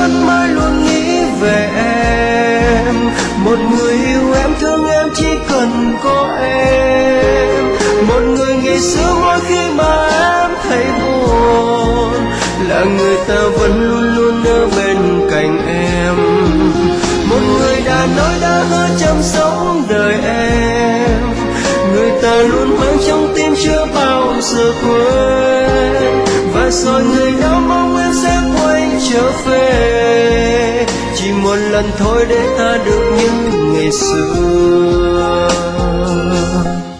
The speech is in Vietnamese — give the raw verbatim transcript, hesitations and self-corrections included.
vẫn mãi luôn nghĩ về em. Một người yêu em, thương em chỉ cần có em. Một người ngày xưa mỗi khi mà em thấy buồn là người ta vẫn luôn luôn ở bên cạnh em. Một người đã nói đã hứa chăm sóc đời em, người ta luôn mang trong tim chưa bao giờ quên. Và rồi người đó mong em sẽ quay trở về, chỉ một lần thôi để ta được như ngày xưa.